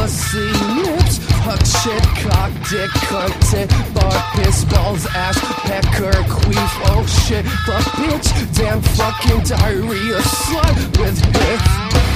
pussy lips, huck shit, cock, dick, cunt, tit, bar, piss, balls, ass, pecker, queef, oh shit, fuck, bitch, damn fucking diarrhea, slut with hits.